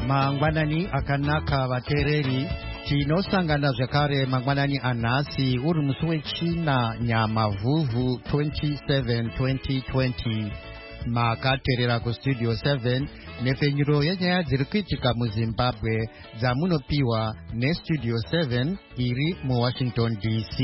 Mangwanani akanaka vatereri tinosangana zvakare mangwanani anhasi uri musi wechina nyamavhuvhu 27-2020 makateerera kustudio 7 nepfenyuro yenyaya dziri kuitika muzimbabwe dzamunopiwa nestudio 7 iri muwashington dc.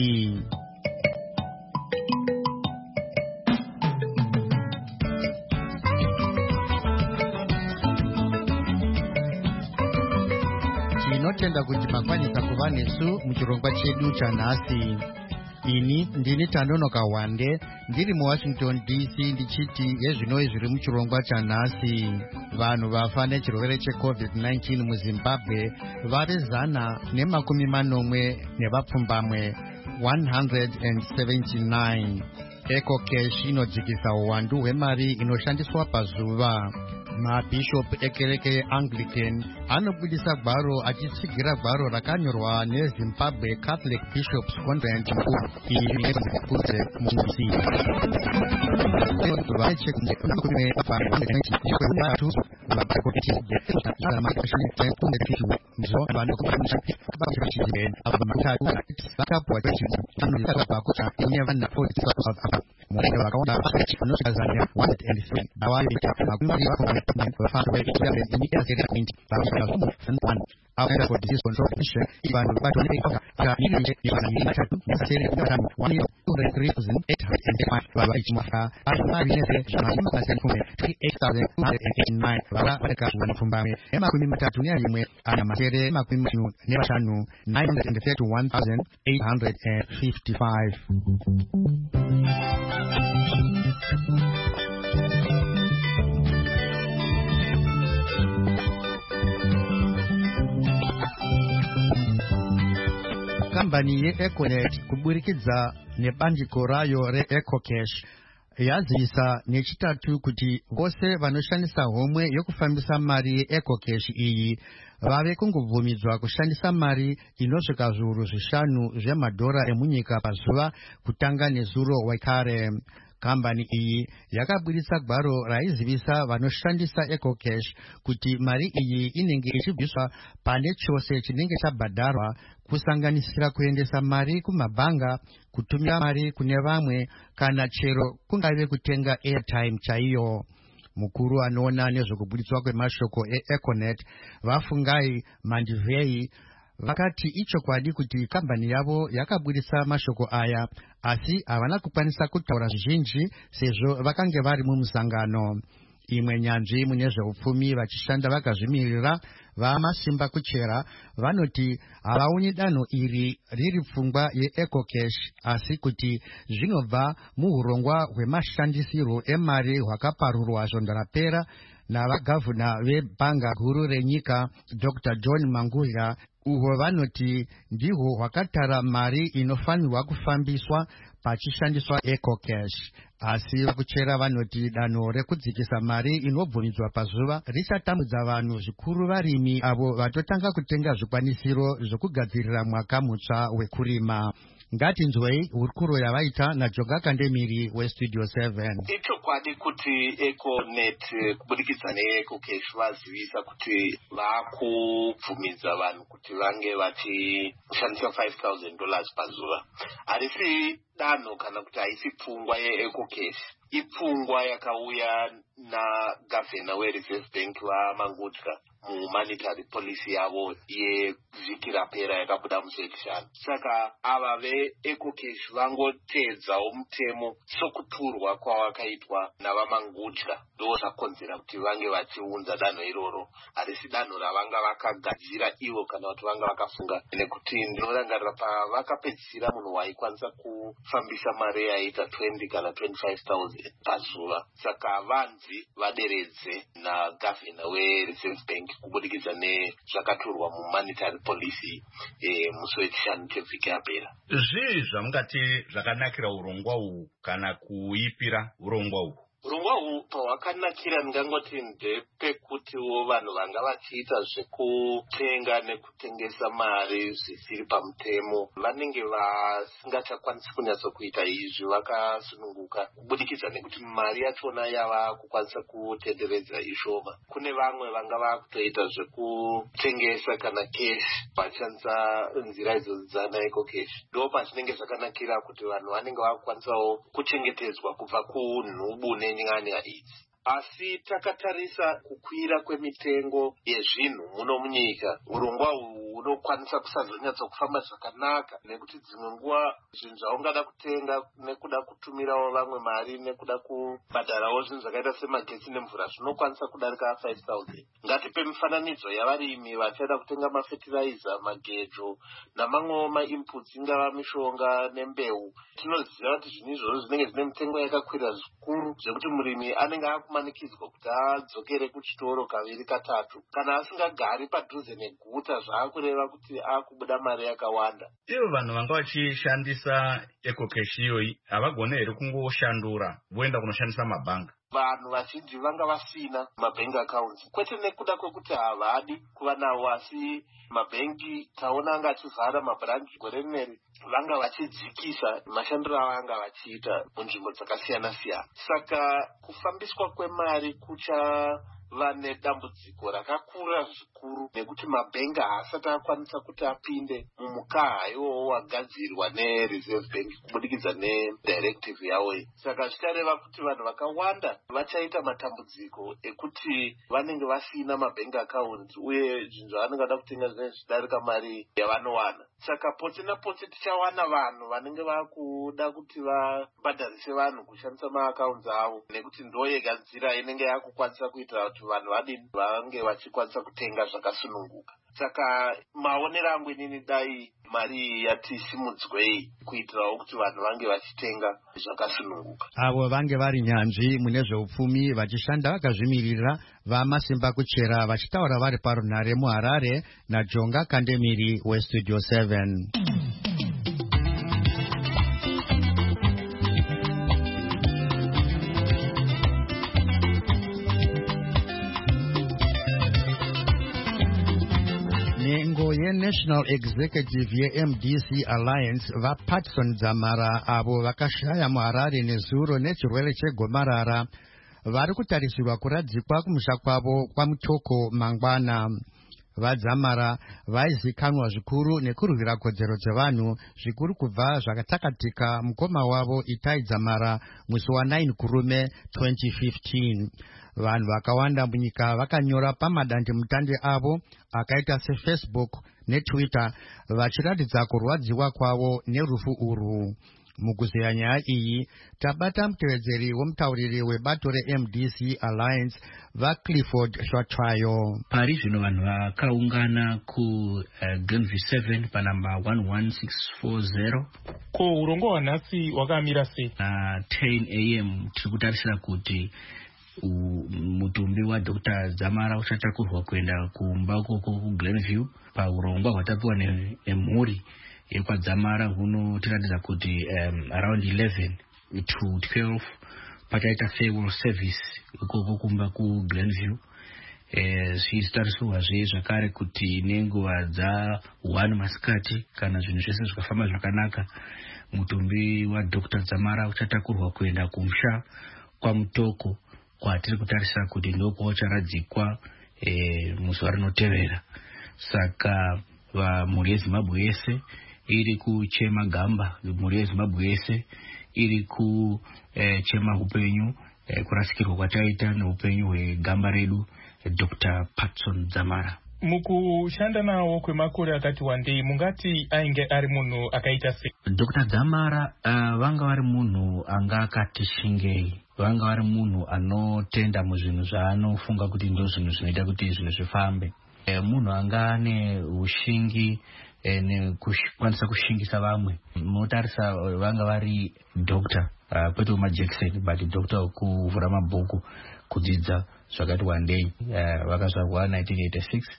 Tinotenda kuti makwanisa kuva nesu muchirongwa chedu chanhasi. Ini ndini Tanonoka Wande ndiri muWashington DC ndichiti yezvinoi zviri muchirongwa chanhasi. Vanhu vafa nechirwere cheCovid-19 muZimbabwe vari 180 179. EcoCash inodzikisa uwandu hwemari inoshandiswa pazuva. Mabhishop ekereke Anglican anobudisa gwaro achitsigira gwaro rakanyorwa neZimbabwe Catholic Bishops Convent for disease control mission, even but when they are 8,885. Kambani yeEconet kuburikidza nebandiko rayo reEcoCash yazivisa nechitatu kuti vose vanoshandisa homwe yokufambisa mari yeEcoCash iyi vave kungobvumidzwa kushandisa mari inosvika zviuru 5 zvemadhora emunyika pazuva kutanga nezuro wekare. Kambani iyi yakabudisa gwaro raizivisa vanoshandisa EcoCash kuti mari iyi inenge ichibviswa pane chose chinenge chabhadharwa kusanganisira kuendesa mari kumabhanga, kutumira mari kune vamwe kana chero kungave kutenga airtime chaiyo. Mukuru anoona nezvokubudiswa kwemashoko eEconet Vafungai Mandivhei vakati ichokwadi kuti kambani yavo yakabudisa mashoko aya asi havana kukwanisa kutaura zvizhinji sezvo vakange vari mumusangano. Imwe nyanzvi mune zveupfumi vachishanda vakazvimirira vamasimba kuchera vanoti havaoni danho iri riri pfungwa yeEcoCash asi kuti zvinobva muurongwa hwemashandisirwo emari hwakaparurwa zvondo rapera navagavhuna vebhanga guru renyika Dr. John Mangudya, uhwo vanoti ndihwo hwakatara mari inofanirwa kufambiswa pachishandiswa EcoCash. Asi vakuchera vanoti danho rekudzikisa mari inobvumidzwa pazuva richatambudza vanhu zvikuru varimi avo vatotanga kutenga zvikwanisiro zvokugadzirira mwaka mutsva wekurima. Ngatinzwei hurukuro yavaita naJoga Kandemiri weStudio 7. Ichokwadi kuti EcoNet kubudikidza neEcoCash vazivisa kuti vakubvumidza vanhu kuti vange vachishandisa $5,000 pazuva. Harisi danho kana kuti haisi pfungwa yeEcoCash. Ipfungwa yakauya nagavhena weReserve Bank vaMangudya mumonetary policy yavo yevhiki rapera yakabuda musection. Saka ava veEcoCash vangoteedzawo mutemo sokuturwa kwawakaitwa navaMangudya ndo zvakonzera kuti vange vachiunza danho iroro. Harisi danho ravanga vakagadzira ivo kana kuti vanga vakafunga, nekuti ndinorangarira pavakapedzisira munhu waikwanisa kufambisa mari yaita 20 kana 25,000 pazuva. Saka vanzi vaderedze nagavhena weReserve Bank kubudikidza nezvakaturwa mumonetary policy musi wechishanu chevhiki yapera. Zvii zvamungati zvakanakira urongwa uhu kana kuipira urongwa uhu? urongwa uhu pahwakanakira ndingangoti ndepekutiwo vanhu vanga vachiita zvekutenga nekutengesa mari zvisiri pamutemo vanenge vasingachakwanisi kunyatsokuita izvi vakasununguka kubudikidza nekuti mari yachona yava kukwanisa kutenderedza ishoma. Kune vamwe vanga vakutoita zvekutengesa kana keshi vachishandisa nzira idzodzo dzanaiko keshi. Ndo pazvinenge zvakanakira kuti vanhu vanenge vakukwanisawo kuchengetedzwa kubva kunhubu nenyanya idzi. Asi takatarisa kukwira kwemitengo yezvinhu muno munyika, urongwa uhu unokwanisa kusazonyatsa kufamba zvakanaka nekuti dzimwe nguva zvinhu zvaungada kutenga nekuda kutumirawo vamwe mari nekuda kubhadharawo zvinhu zvakaita semagetsi nemvura zvinokwanisa kudarika 5,000. Ngatipe mifananidzo yavarimi vachaida kutenga mafetiraiza, magejo namamwewo mainputs ingava mishonga nembeu. Tinoziva kuti zvinhu izvozvo zvinenge zvine mitengo yakakwira zvikuru zvekuti murimi anenge akumanikidzwa kuti adzokere kuchitoro kaviri katatu. Kana asingagari padhuze neguta zvaakureva kuti akubuda mari yakawanda. Ivo vanhu vanga vachishandisa ecocash iyoyi havagone here kungoshandura voenda kunoshandisa mabhanga? Vanhu vazhinji vanga vasina mabank accounts, kwete nekuda kwekuti havadi kuva nawo, asi mabhengi taona anga achivhara mabranch gore rineri, vanga vachidzikisa mashandiro avanga vachiita munzvimbo dzakasiyana siyana. Saka kufambiswa kwemari kuchava nedambudziko rakakura zvikuru nekuti mabhengi haasati akwanisa kuti apinde mumukaha iwowo wagadzirwa nereserve bank kubudikidza nedirective yawo. Saka zvichareva kuti vanhu vakawanda vachaita matambudziko ekuti vanenge vasina mabank account uye zvinhu zvavanenge vada kutenga zvinenge zvichidarika mari yavanowana. Saka poti napoti tichawana vanhu vanenge vakuda kuti vabhadharise vanhu kushandisa maaccounts avo nekuti ndo yega nzira inenge yakukwanisa kuitira kuti vanhu vadini vange vachikwanisa kutenga zvakasununguka. Saka maonero angu inini dai mari yatisimudzwei kuitirawo kuti vanhu vange vachitenga zvakasununguka. Avo vange vari nyanzvi mune zveupfumi vachishanda vakazvimirira vamasimba kuchera vachitaura vari parunhare muHarare naJonga Kandemiri weStudio 7. National Executive yeMDC Alliance vaPatson Dzamara avo vakashaya muHarare nezuro nechirwere chegomarara vari kutarisirwa kuradzikwa kumusha kwavo kwaMutoko mangwana. VaDzamara vaizikanwa zvikuru nekurwira kodzero dzevanhu zvikuru kubva zvakatakatika mukoma wavo Itai Dzamara musi wa9 Kurume 2015. Vanhu vakawanda munyika vakanyora pamadandemutande avo akaita seFacebook neTwitter vachiratidza kurwadziwa kwavo nerufu urwu. Mukuzeya nyaya iyi tabata mutevedzeri womutauriri webato reMDC Alliance vaClifford Shwatsvayo. Pari zvino vanhu vakaungana kuGrenville 7 panamba 11640. Ko urongo hwanhasi wakamira sei? 10 AM tiri kutarisira kuti mutumbi waDr. Dzamara uchatakurwa kuenda kumba ukoko kuGlenview. Paurongwa hwatapiwa nemhuri yekwadzamara hunotiratidza kuti around 11 to 12 pachaita farewell service ukoko kumba kuGlenview. Zvichitarisirwazve zvakare kuti nenguva dza1 masikati kana zvinhu zvese zvikafamba zvakanaka mutumbi waDr. Dzamara uchatakurwa kuenda kumusha kwaMutoko kwatiri kutarisira kuti ndoko ucharadzikwa muzuva rinotevera. Saka mhuri yeZimbabwe yese iri kuchema gamba, mhuri yeZimbabwe yese iri kuchema upenyu kurasikirwa kwataita neupenyu hwegamba redu Dr. Patson Dzamara. Mukushanda nawo kwemakore akati wandei mungati ainge ari munhu akaita sei? Dr. Dzamara vanga vari munhu anga akati shingei, vanga vari munhu anotenda muzvinhu zvaanofunga kuti ndo zvinhu zvinoita kuti zvinhu zvifambe. Munhu anga ane ushingi nekukwanisa kushingisa vamwe. Munotarisa vanga vari doctor kwete majekiseni but doctor wekuvhura mabhuku kudzidza zvakati wandei. Vakazvarwa 1986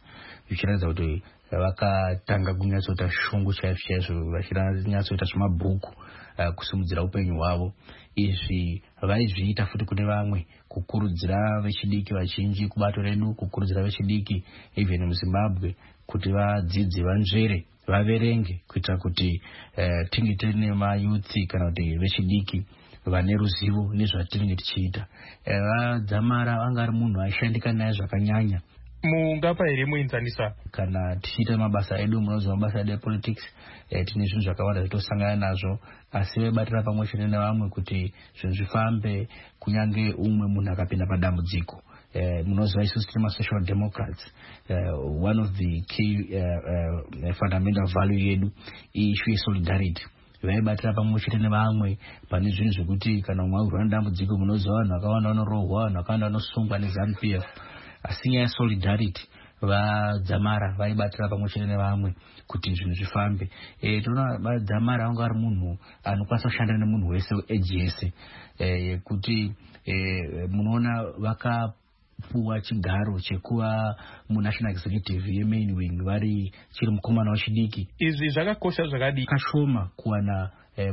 zvichiratidza kuti vakatanga kunyatsoita shungu chaizvo vachinyatsoita zvemabhuku kusimudzira upenyu hwavo. Izvi vaizviita futi kune vamwe, kukurudzira vechidiki vazhinji kubato redu, kukurudzira vechidiki even muZimbabwe kuti vadzidze, vanzvere, vaverenge, kuitira kuti tinge tine mayuthi kana kuti vechidiki vane ruzivo nezvatinenge tichiita. Dzamara anga ari munhu aishandika naye zvakanyanya. Mungapa here muenzanisa kana tichiita mabasa edu, munoziva mabasa edu epolitics, tine zvinhu zvakawanda zvatosangana nazvo, asi vaibatira pamwe chete nevamwe kuti zvinhu zvifambe, kunyange umwe munhu akapinda padambudziko. Munoziva isusu tine ma-social democrats, one of the key fundamental value yedu issue yesolidarity. Vaibatira pamwe chete nevamwe pane zvinhu zvekuti kana umwe aurwa nedambudziko, munoziva vanhu vakawanda vanorohwa, vanhu vakawanda vanosungwa neZANU-PF. Asi nyaya yesolidarity vaDzamara vaibatira pamwe chete nevamwe kuti zvinhu zvifambe. Tinoona Dzamara anga ari munhu anokwanisa kushanda nemunhu wese weeji yese, yekuti munoona vakapuwa chigaro chekuva munational executive yemain wing vari chiri mukomana wechidiki. Izvi zvakakosha zvakadii? Kashoma kuwana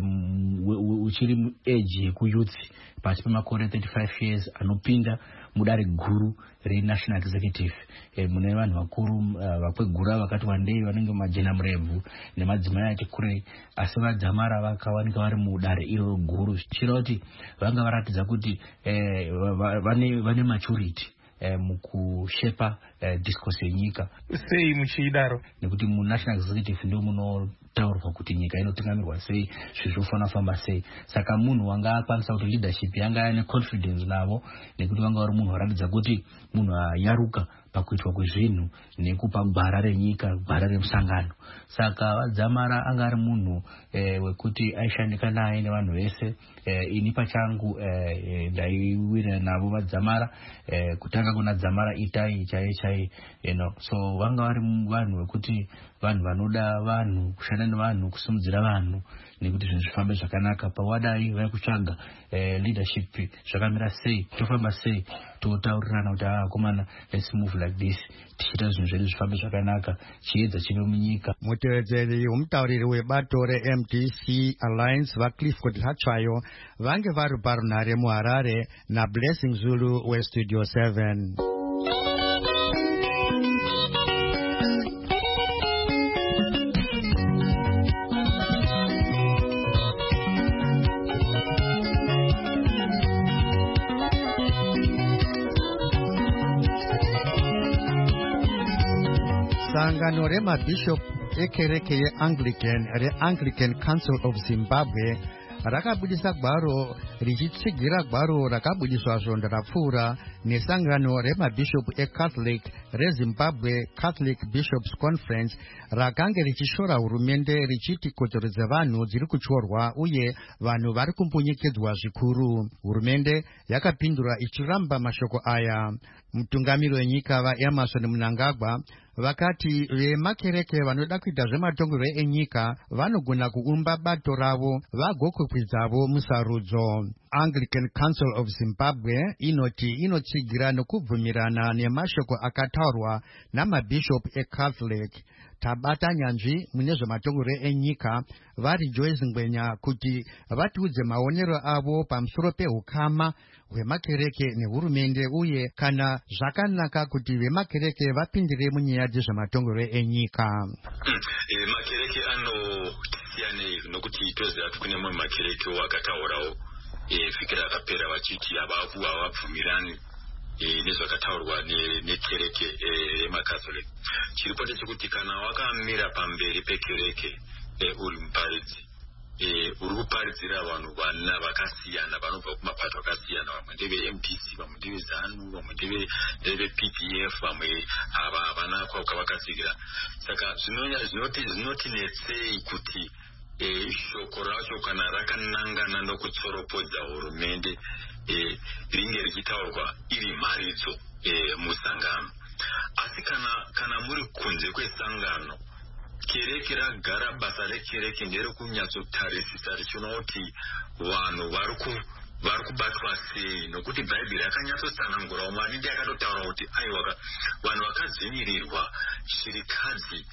uchiri mueji yekuyuth pasi pemakore 35 years anopinda mudare guru renational executive. Mune vanhu vakuru vakwegura vakati wandei vanenge majena murebvu nemadzimai ati kurei, asi vaDzamara vakawanika vari mudare iro guru, zvichira kuti vanga varatidza kuti vane maturity mukushepa discourse yenyika. Sei muchidaro? Nekuti munational executive ndio munotaurwa kuti nyika inotungamirwa sei, zvizofanira kufamba sei. Saka munhu wanga akwanisa kuti leadership yanga ane confidence navo, nekuti wanga uri munhu waratidza kuti munhu ayaruka pakuitwa kwezvinhu nekupa gwara renyika, gwara remusangano. Saka vaDzamara anga ari munhu wekuti aishandika naye nevanhu vese. Ini pachangu ndaiwira navo vaDzamara, kutanga kuna Dzamara itai chai, so vanga vari vanhu vekuti vanhu vanoda vanhu, kushanda nevanhu, kusimudzira vanhu nekuti zvinhu zvifambe zvakanaka. Pawadai vaikutsvaga leadership, zvakamira sei, tofamba sei, totaurirana kuti akomana, let's move like this, tichiita zvinhu zvedu zvifambe zvakanaka, chiedza chive munyika. Mutevedzeri womutauriri webato reMDC Alliance vaClifford Hatsvayo vange vari parunhare muHarare naBlessing Zulu weStudio 7. Sangano remabishop ekereke yeAnglican reAnglican Council of Zimbabwe rakabudisa gwaro richitsigira gwaro rakabudiswa svondo rapfuura nesangano remabishop eCatholic reZimbabwe Catholic Bishops Conference rakange richishora hurumende richiti kodzero dzevanhu dziri kutyorwa uye vanhu vari kumbunyikidzwa zvikuru. Hurumende yakapindura ichiramba mashoko aya. Mutungamiri wenyika vaEmerson Mnangagwa vakati vemakereke vanoda kuita zvematongerwo enyika vanogona kuumba bato ravo vagokwikwidzawo musarudzo. Anglican Council of Zimbabwe inoti inotsigira nokubvumirana nemashoko akataurwa namabishop eCatholic. Tabata nyanzvi mune zvematongerwo enyika vari Joyce Ngwenya kuti vatiudze maonero avo pamusoro pehukama hwemakereke nehurumende uye kana zvakanaka kuti vemakereke vapindire munyaya dzezvematongerwo enyika. Makereke anosiyana nokuti toziva kuti kune mamwe makereke wakataurawo fikira akapera vachiti havabvumirani nezvakataurwa nekereke yemaCatholic. Chiripo ndechekuti kana wakamira pamberi pekereke uri muparidzi, uri kuparidzira vanhu vana vakasiyana vanobva kumapato akasiyana, vamwe ndeve-MPC, vamwe ndeve-ZANU, vamwe ndeve-PPF, vamwe havana kwavakatsigira. Saka zvinotinetsei kuti shoko racho kana rakanangana nokutsoropodza hurumende ringe richitaurwa iri mharidzo musangano. Asi kana muri kunze kwesangano, kereke ragara basa rekereke nderekunyatsotarisisa richiona kuti vanhu vari kubatwa sei, nokuti bhaibheri yakanyatsotsanangurawo mani ndi akatotaura kuti aiwa vanhu vakadzvinyirirwa, shirikadzi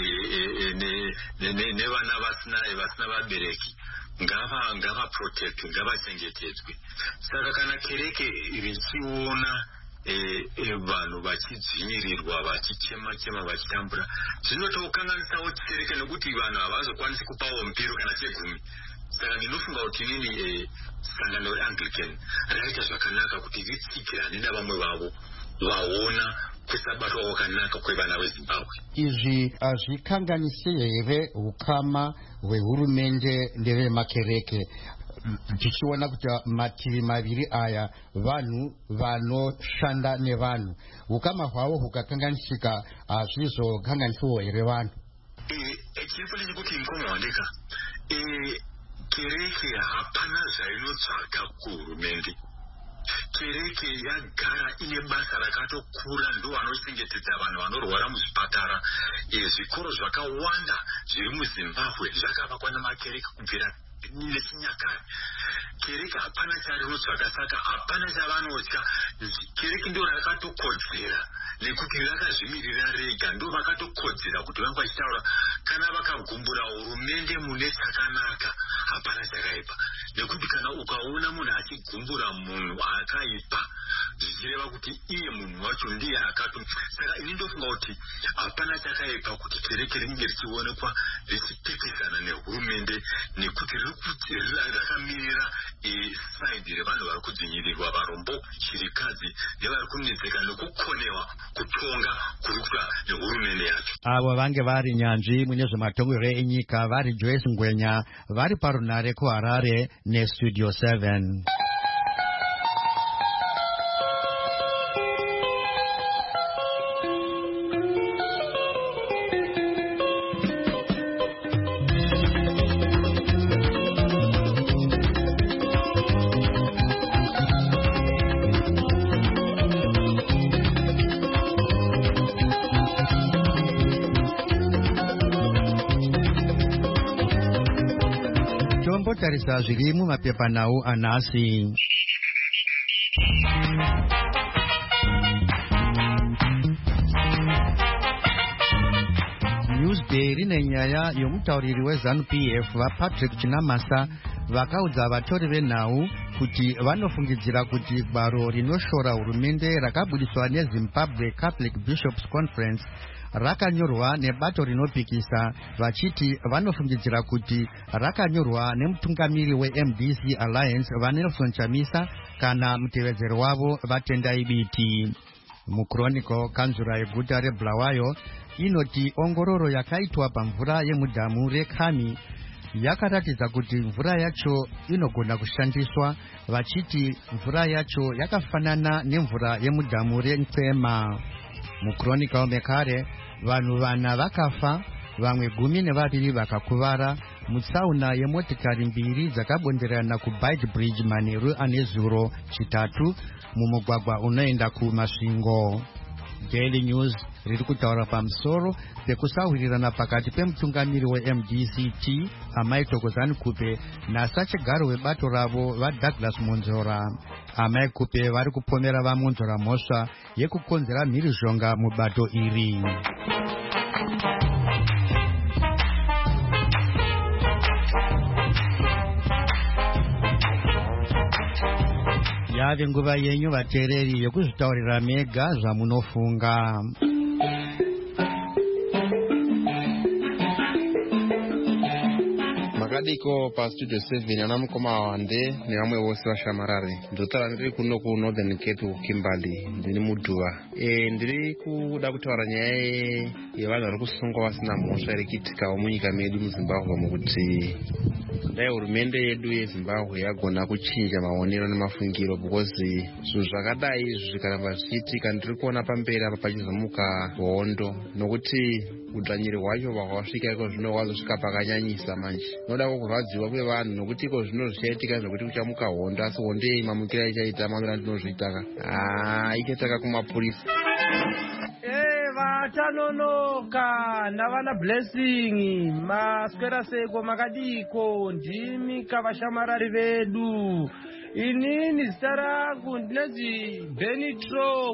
nevana vasina vabereki ngava protectwe, ngavachengetedzwe. Saka kana kereke richiona vanhu vachidzvinyirirwa, vachichema vachitambura, zvinotokanganisawo kereke, nokuti vanhu havazokwanisi kupawo mupiro kana chegumi. Saka ndinofunga kuti inini sangano reAnglican raita zvakanaka kuti ritsigirane navamwe vavo vaona kusabatwa kwakanaka kwevana veZimbabwe. Izvi hazvikanganisi here ukama hwehurumende ndevemakereke, tichiona kuti mativi maviri aya vanhu vanoshanda nevanhu, ukama hwavo hukakanganisika hazvizokanganisiwo here vanhu? Chiripo kuti mukoma wandika kereke hapana zvainotsvaga kuhurumende. Kereke yagara ine basa rakatokura, ndo vanochengetedza vanhu vanorwara muzvipatara. Zvikoro zvakawanda zviri muZimbabwe zvakavakwa namakereke kubvira nechinyakare. Kereke hapana charinotsvaga, saka hapana chavanotya. Kereke ndo rakatokodzera, nekuti rakazvimirira rega, ndo vakatokodzera kuti vange vachitaura kana vakagumbura hurumende mune chakanaka hapana chakaipa. Nekuti kana ukaona munhu achigumbura munhu akaipa, zvichireva kuti iye munhu wacho ndiye akato. Saka ini ndofunga kuti hapana chakaipa kuti kereke ringe richionekwa richipikisana nehurumende, nekuti rakamirira saidi revanhu vari kudzvinyirirwa, varombo, shirikadzi nevari kunetseka nekukonewa kutonga kuri kuitwa nehurumende yacho. Avo vange vari nyanzvi mune zvematongero enyika vari Joyce Ngwenya, vari parunare kuHarare neStudio 7. Tarisa zviri mumapepanhau anhasi. Newsday rine nyaya yomutauriri weZANU-PF vaPatrick Chinamasa vakaudza vatori venhau kuti vanofungidzira kuti gwaro rinoshora hurumende rakabudiswa neZimbabwe Catholic Bishops Conference rakanyorwa nebato rinopikisa, vachiti vanofungidzira kuti rakanyorwa nemutungamiri weMDC Alliance vaNelson Chamisa kana mutevedzeri wavo vaTendai Biti. MuChronicle, kanzura yeguta reBulawayo inoti ongororo yakaitwa pamvura yemudhamu reKhami yakaratidza kuti mvura yacho inogona kushandiswa, vachiti mvura yacho yakafanana nemvura yemudhamu reNtsema. MuChronicle mekare vanhu vana vakafa, vamwe 12 vakakuvara mutsauna yemotikari 2 dzakabonderana kuBite Bridge manheru anezuro chitatu mumugwagwa unoenda kuMasvingo. Daily News riri kutaura pamusoro pekusawirirana pakati pemutungamiri weMDCT Amai Thokozani Kupe nasachigaro webato ravo vaDouglas Monzora. Amai Kupe vari kupomera vaMonzora mhosva yekukonzera mhirizhonga mubato iri. Yave nguva yenyu vateereri yekuzvitaurira mega zvamunofunga. Makadiko pa Studio 7 ana mukoma wande nevamwe vose vashamarare. Ndotara ndiri kuno ku Northern Cape Kimberley, ndini mudhuva. Ndiri kuda kutaura nyaya yevanhu vari kusungwa vasina mhosva irikiitikawo munyika medu muZimbabwe, mukuti dai hurumende yedu yeZimbabwe yagona kuchinja maonero nemafungiro, because zvinhu zvakadai zvikaramba zvichiitika ndiri kuona pamberi apa pachizomuka hondo, nokuti udzvanyiri hwacho hwakasvika iko zvino hwazosvika pakanyanyisa manje. Noda kurwadziwa kwevanhu, nokuti iko zvino zvichaitika zvokuti kuchamuka hondo, asi hondo iyi mamukira ichaita mamira ndinozviitaka ichataka kumapurisa. Matanonoka navana blessing maswera seko makadiko ndimi kavashamarari vedu. Inini zita rangu ndinonzi Benitro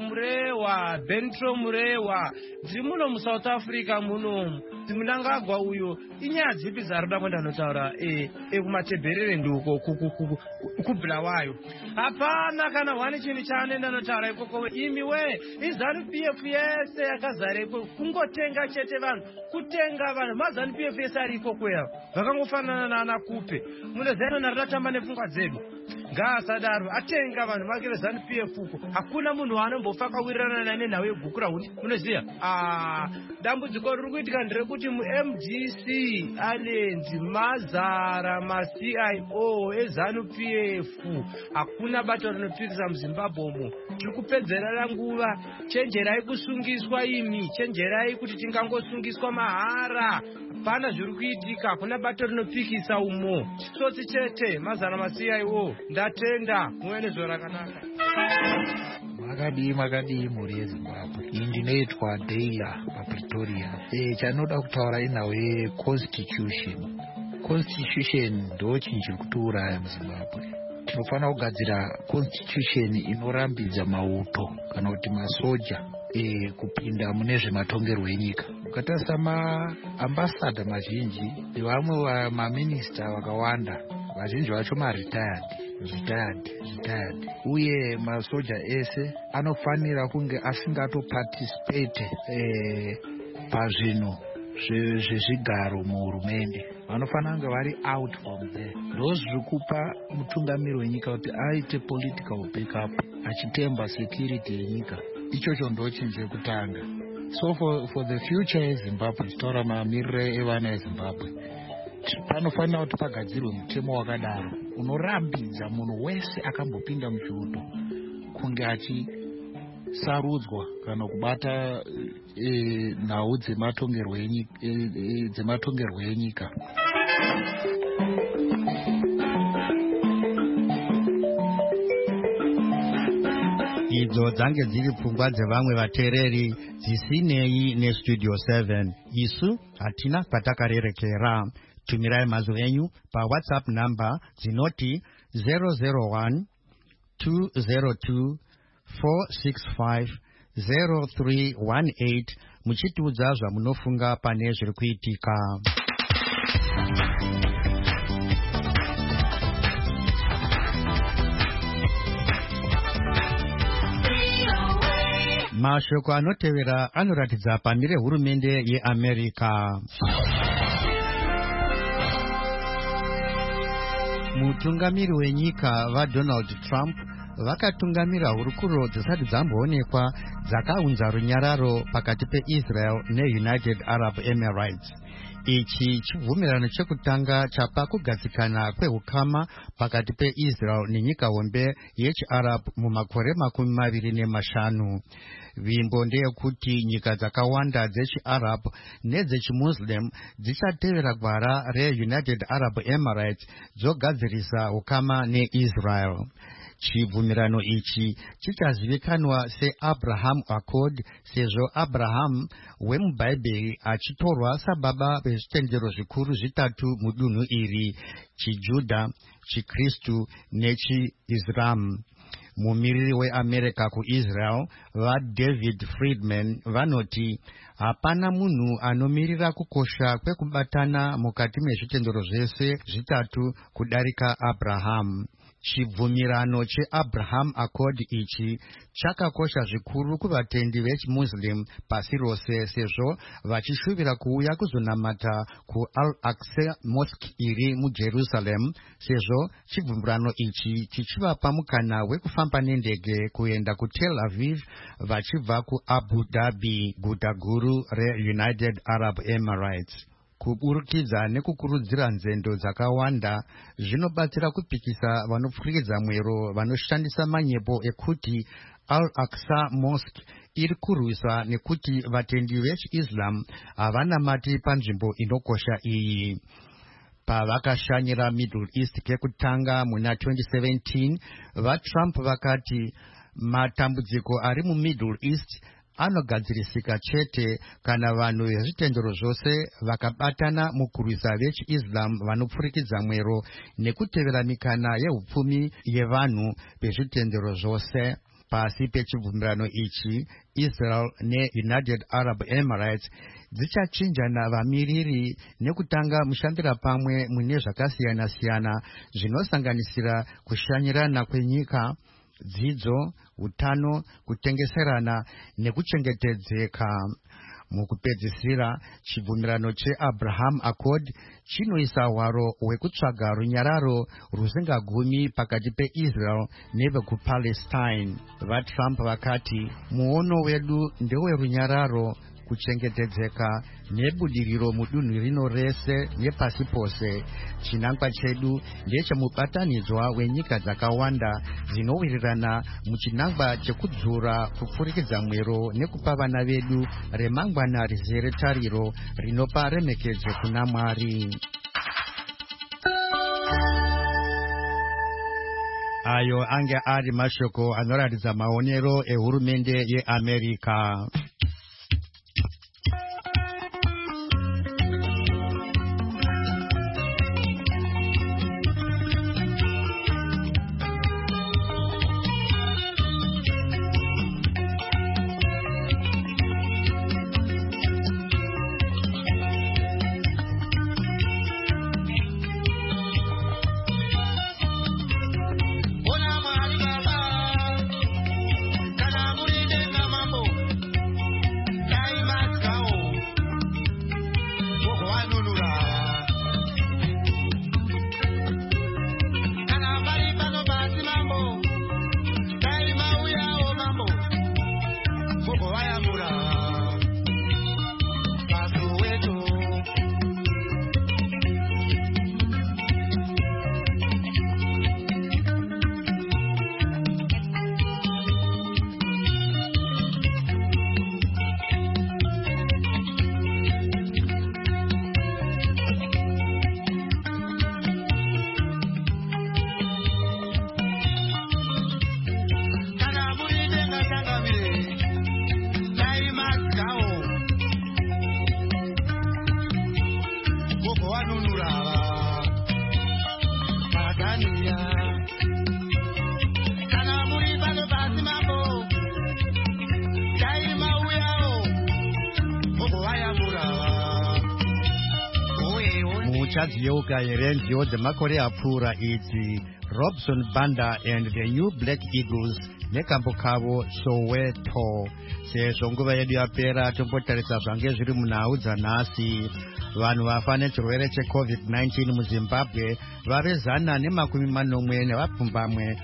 Murewa ndiri muno muSouth Africa muno. Munangagwa uyo inyaya dzipi dzaroda kwenda notaura kumatebherere nduko kubulawayo. Hapana kana wani chinhu chaanoenda notaura ikoko. Imiwe iZANU-PF yese yakazarepo kungotenga chete vanhu kutenga vanhu maZANU-PF yese ari ikoko ya vakangofanana naana Kupe. Munoziva naratamba nepfungwa dzedu. Ngaasadaro atenga vanhu vake veZANU-PF uko. Hakuna munhu anombofa akawirirana naye nenhau yegukura hundi. Munoziva dambudziko riri kuitika nderekuti muMDC alenzi mazara maCIO eZANU-PF. Hakuna bato rinopikisa muZimbabwe umo. Tiri kupedzerera nguva. Chenjerai kusungiswa imi. Chenjerai kuti tingangosungiswa mahara. Pana zviri kuitika. Hakuna bato rinopikisa umo. Chitsotsi chete mazara maCIO. Ndatenda muwene zvorakanaka. Makadii mhuri yeZimbabwe. Ini ndinoitwa Deila paPretoria. Chanoda kutaura inhau yeconstitution. Constitution ndo chinhu chiri kutiuraya muZimbabwe. Tinofanira kugadzira constitution inorambidza mauto kana kuti masoja kupinda mune zvematongerwo enyika. Ukatarisa maambassador mazhinji nevamwe maminista vakawanda vazhinji vacho maretired. Uye masoja ese anofanira kunge asingatoparticipate pazvinhu zvezvigaro muhurumende. Vanofanira kunge vari out from there. Ndo zviri kupa mutungamiri wenyika kuti aite political backup achitemba security yenyika. Ichocho ndo chinhu chekutanga. So for the future yeZimbabwe, tichitaura mamirire evana veZimbabwe, panofanira kuti pagadzirwe mutemo wakadaro unorambidza munhu wese akambopinda muchiuto kunge achisarudzwa kana kubata nhau dzematongerwo enyika. Idzo dzange dziri pfungwa dzevamwe vateereri dzisinei neStudio 7. Isu hatina kwatakarerekera. Tumirai mazwi enyu paWhatsApp number dzinoti 001 202 465 0318 muchitiudza zvamunofunga pane zviri kuitika. Mashoko anotevera anoratidza pamire hurumende yeAmerica. Mutungamiri wenyika vaDonald Trump vakatungamira hurukuro dzisati dzamboonekwa dzakaunza runyararo pakati peIsrael neUnited Arab Emirates. Ichi chibvumirano chekutanga chapa kugadzikana kwehukama pakati peIsrael nenyika hombe yechiArab mumakore 25. Vimbo ndeyekuti nyika dzakawanda dzechiArab nedzechiMuslim dzichatevera gwara reUnited Arab Emirates dzogadzirisa hukama neIsrael. Chibvumirano ichi chichazivikanwa seAbraham Accord sezvo Abraham wemubhaibheri achitorwa sababa vezvitendero zvikuru zvitatu mudunhu iri, chiJudha, chiKristu nechiIslam. Mumiriri weAmerica kuIsrael vaDavid Friedman vanoti hapana munhu anomirira kukosha kwekubatana mukati mezvitendero zvese zvitatu kudarika Abraham. Chibvumirano cheAbraham Accord ichi chakakosha zvikuru kuvatendi vechiMuslim pasi rose sezvo vachishuvira kuuya kuzonamata kuAl-Aqsa Mosque iri muJerusalem, sezvo chibvumirano ichi chichivapa mukana wekufamba nendege kuenda kuTel Aviv vachibva kuAbu Dhabi, guta guru reUnited Arab Emirates. Kuburikidza nekukurudzira nzendo dzakawanda zvinobatsira kupikisa vanopfurikidza mwero vanoshandisa manyepo ekuti Al-Aqsa Mosque iri kurwisa nekuti vatendi vechiIslam havanamati panzvimbo inokosha iyi. Pavakashanyira Middle East kekutanga muna 2017, vaTrump vakati matambudziko ari muMiddle East anogadzirisika chete kana vanhu vezvitendero zvose vakabatana mukurwisa vechiislam vanopfurikidza mwero nekutevera mikana yeupfumi yevanhu vezvitendero zvose. Pasi pechibvumirano ichi, Israel neUnited Arab Emirates dzichachinjana vamiriri nekutanga mushandira pamwe mune zvakasiyana-siyana zvinosanganisira kushanyirana kwenyika, dzidzo, utano, kutengeserana nekuchengetedzeka. Mukupedzisira, chibvumirano cheAbraham Accord chinoisa hwaro hwekutsvaga runyararo rusingagumi pakati peIsrael nevekupalestine. VaTrump vakati muono wedu ndewerunyararo, kuchengetedzeka nebudiriro mudunhu rino rese nepasi pose. Chinangwa chedu ndechemubatanidzwa wenyika dzakawanda dzinowirirana muchinangwa chekudzura kupfurikidza mwero nekupa vana vedu remangwana rizere tariro rinopa remekedzo kuna Mwari. Ayo ange ari mashoko anoratidza maonero ehurumende yeAmerika. Muchadziyeuka here nziyo dzemakore apfuura idzi, Robson Banda and the New Black Eagles nekambo kavo Soweto. Sezvo nguva yedu yapera, tombotarisa zvange zviri munhau dzanhasi. Vanhu vafa nechirwere cheCovid-19 muZimbabwe vavezana ne40 nevapfumbamwe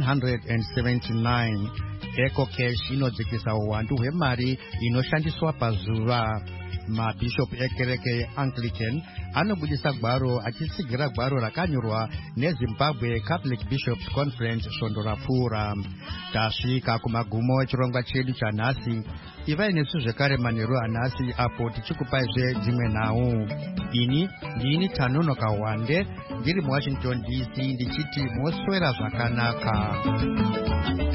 179. EcoCash inodzikisa uwandu hwemari inoshandiswa pazuva. Mabhishop ekereke yeAnglican anobudisa gwaro achitsigira gwaro rakanyorwa neZimbabwe Catholic Bishops Conference svondo rapfuura. Tasvika kumagumo echirongwa chedu chanhasi. Ivai nesu zvekare manheru anhasi apo tichikupaizve dzimwe nhau. Ndini Tanonoka Wande ndiri muWashington DC ndichiti moswera zvakanaka.